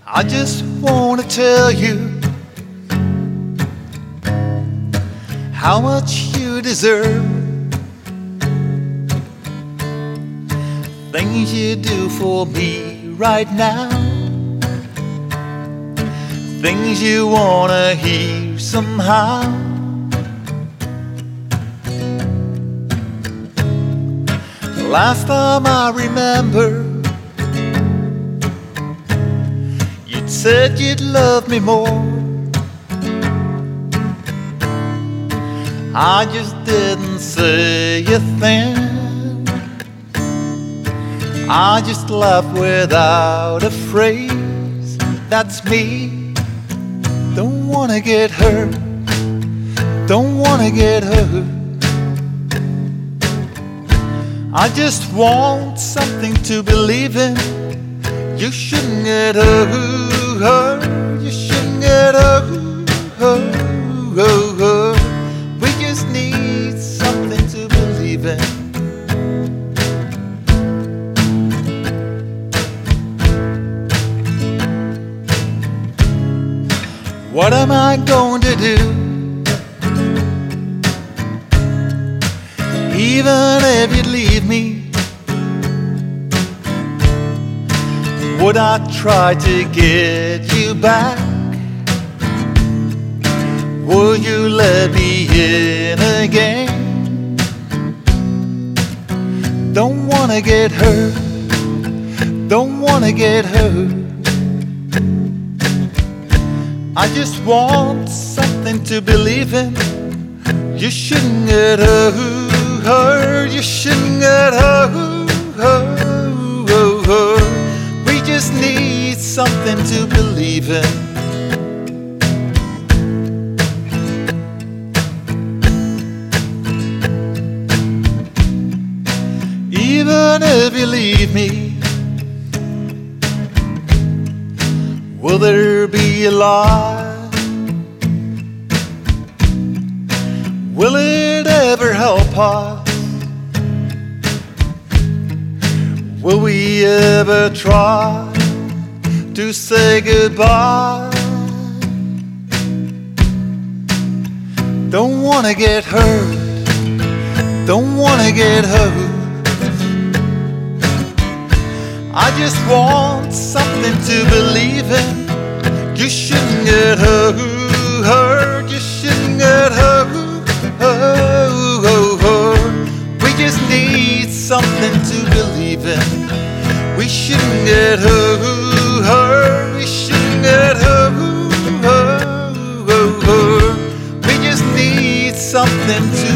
I just wanna tell you how much you deserve. Things you do for me right now, things you wanna hear somehow. Last time I remember, you'd said you'd love me more. I just didn't say a thing. I just laughed without a phrase. That's me. Don't wanna get hurt, don't wanna get hurt. I just want something to believe in. You shouldn't get hurt, you shouldn't get hurt. We just need something to believe in. What am I going to do? Even if you'd leave me, would I try to get you back? Would you let me in again? Don't wanna get hurt, don't wanna get hurt. I just want something to believe in. You shouldn't get hurt, you shouldn't get hurt. We just need something to believe in. Even if you leave me, will there be a light? Will it ever help us? Will we ever try to say goodbye? Don't wanna get hurt, don't wanna get hurt. I just want something to believe in. You shouldn't get hurt, you shouldn't get hurt. We just need something to believe in. We shouldn't get hurt, we shouldn't get hurt. We just need something to